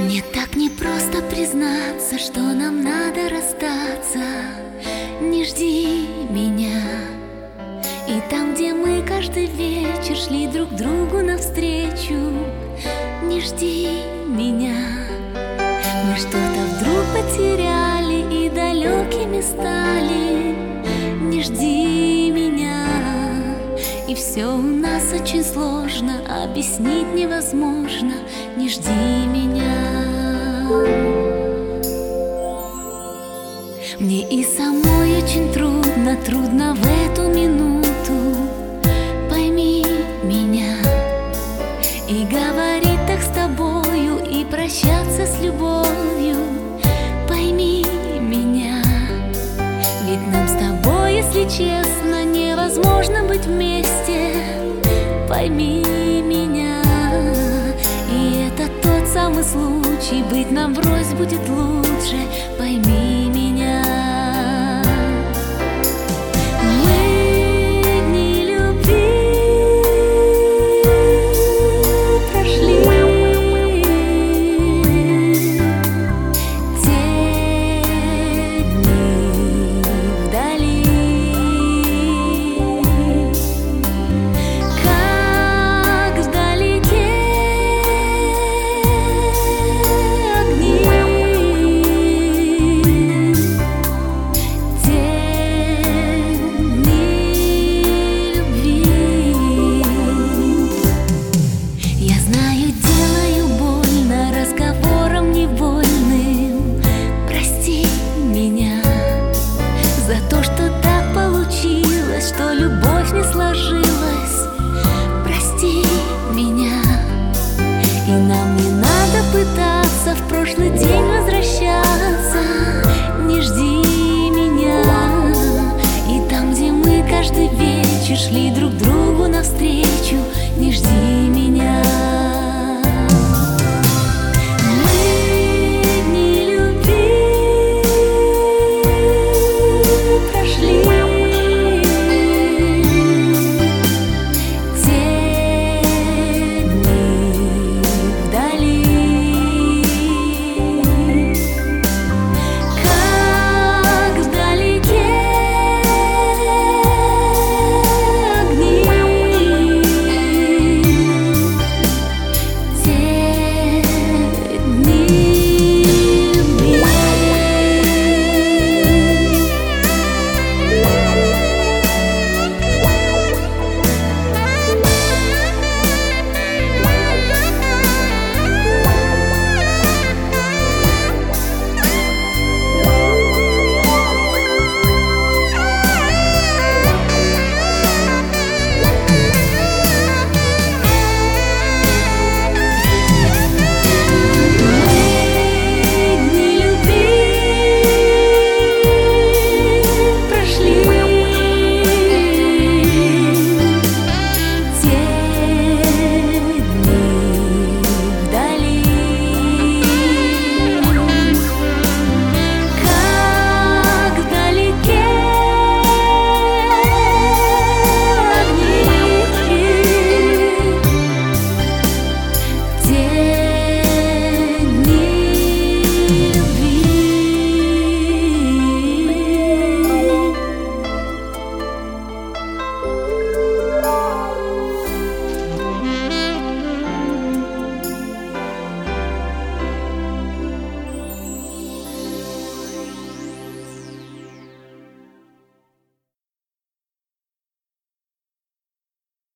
Мне так непросто признаться, что нам надо расстаться. Не жди меня. И там, где мы каждый вечер шли друг другу навстречу, не жди меня. Мы что-то вдруг потеряли и далекими стали. Не жди меня. И все у нас очень сложно, объяснить невозможно. Не жди меня. Мне и самой очень трудно, трудно в эту минуту. Пойми меня. И говорить так с тобою, и прощаться с любовью. Пойми меня. Ведь нам с тобой, если честно, невозможно быть вместе. Пойми меня. И это тот самый случай, быть нам врозь будет лучше. Пойми меня. Мы дни любви прошли, те дни вдали, как вдалеке огни. Я знаю, делаю больно разговором невольным. Прости меня за то, что так получилось, что любовь не сложилась. Прости меня. И нам не надо пытаться в прошлый день возвращаться. Не жди меня. И там, где мы каждый вечер шли друг другу навстречу, не жди